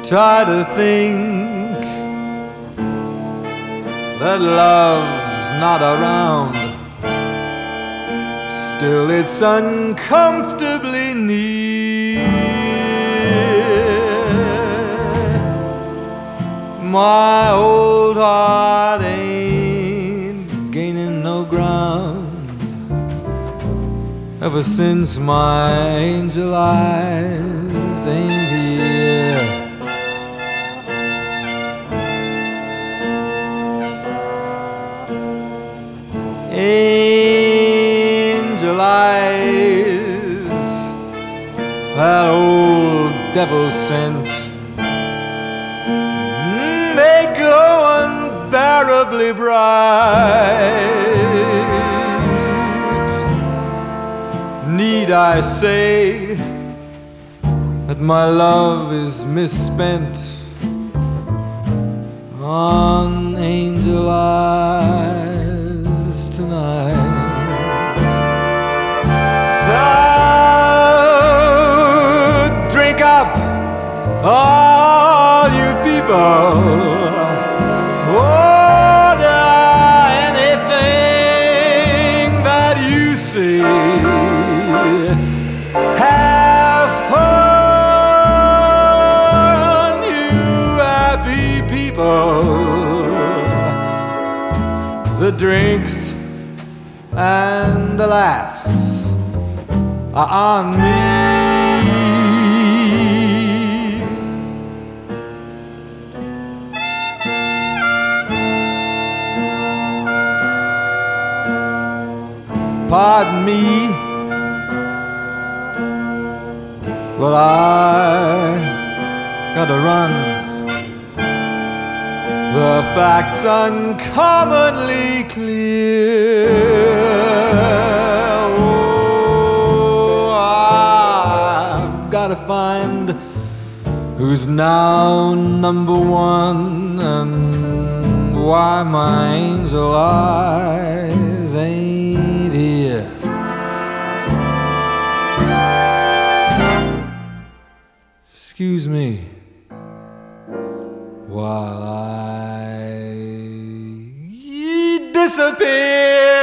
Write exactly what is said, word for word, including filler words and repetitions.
try to think that love's not around, still it's uncomfortably near. My old heart ain't gaining no ground ever since my angel eyes ain't here. Angel eyes, that old devil scent, they glow unbearably bright. Need I say that my love is misspent on angel eyes tonight? So drink up, all you people, order anything that you see. Have fun, you happy people. The drinks and the laughs are on me. Pardon me, well, I gotta run. The facts uncommonly clear. Oh, I've gotta find who's now number one and why my angel eyes ain't here. Excuse me while I disappear.